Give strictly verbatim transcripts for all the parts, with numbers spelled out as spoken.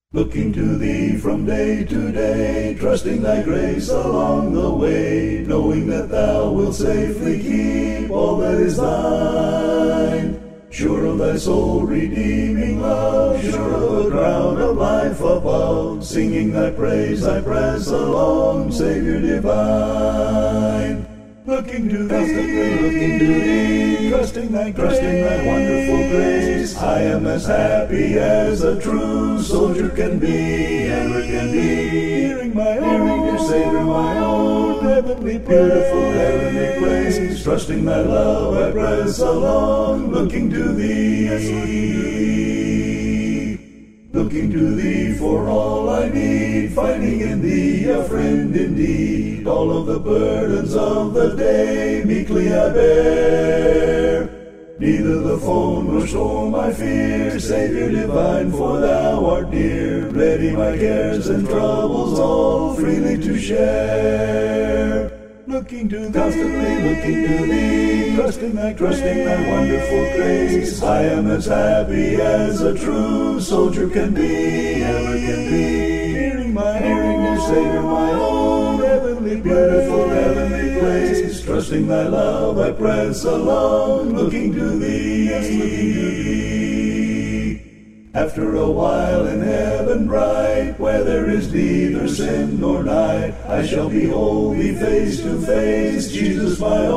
Looking to thee from day to day, trusting thy grace along the way, knowing that thou wilt safely keep all that is thine. Sure of thy soul redeeming love, sure of a crown of life above, singing thy praise I press along, Savior divine. Looking to thee, constantly looking to thee, trusting thy, trusting thy wonderful grace. I am as happy as a true soldier can be, ever can be. Hearing my own, hearing your Savior, my own heavenly, beautiful heavenly place. Trusting thy love, I press along, looking to thee, yes, looking to thee. Looking to thee for all I need, finding in thee a friend indeed. All of the burdens of the day meekly I bear. Neither the foe nor storm I fear, Savior divine, for thou art near. Ready my cares and troubles all freely to share. Looking to thee, constantly looking to thee, trusting thy, trusting thy wonderful grace. I am as happy as a true soldier can be, ever can be. Hearing my, hearing your Savior, my own heavenly, beautiful heavenly place. Trusting thy love, I press along, looking to thee, yes, looking to thee. After a while in heaven bright, where there is neither sin nor night, I shall behold thee face to face, Jesus my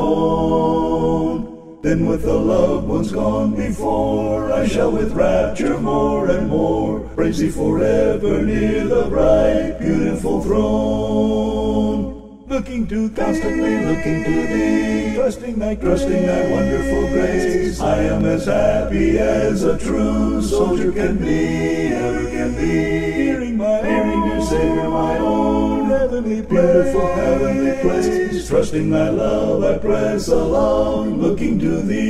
own. Then with the loved ones gone before, I shall with rapture more and more praise thee forever near the bright, beautiful throne. Looking to thee, constantly looking to thee, trusting thy, trusting thy wonderful grace. I am as happy as a true soldier can be, ever can be. Hearing my, hearing your Savior, my own heavenly, beautiful heavenly place. Trusting thy love, I press along, looking to thee.